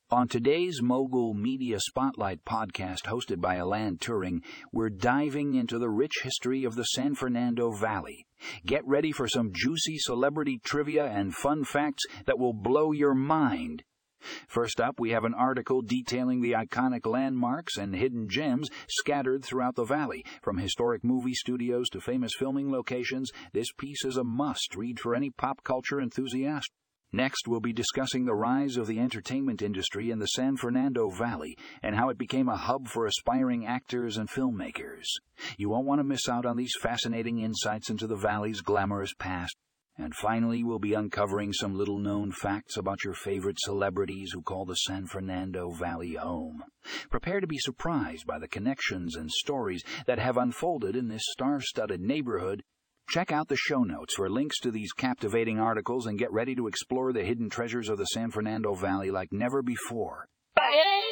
On today's Mogul Media Spotlight podcast hosted by Alan Turing, we're diving into the rich history of the San Fernando Valley. Get ready for some juicy celebrity trivia and fun facts that will blow your mind. First up, we have an article detailing the iconic landmarks and hidden gems scattered throughout the valley. From historic movie studios to famous filming locations, this piece is a must-read for any pop culture enthusiast. Next, we'll be discussing the rise of the entertainment industry in the San Fernando Valley and how it became a hub for aspiring actors and filmmakers. You won't want to miss out on these fascinating insights into the valley's glamorous past. And finally, we'll be uncovering some little-known facts about your favorite celebrities who call the San Fernando Valley home. Prepare to be surprised by the connections and stories that have unfolded in this star-studded neighborhood. Check out the show notes for links to these captivating articles and get ready to explore the hidden treasures of the San Fernando Valley like never before.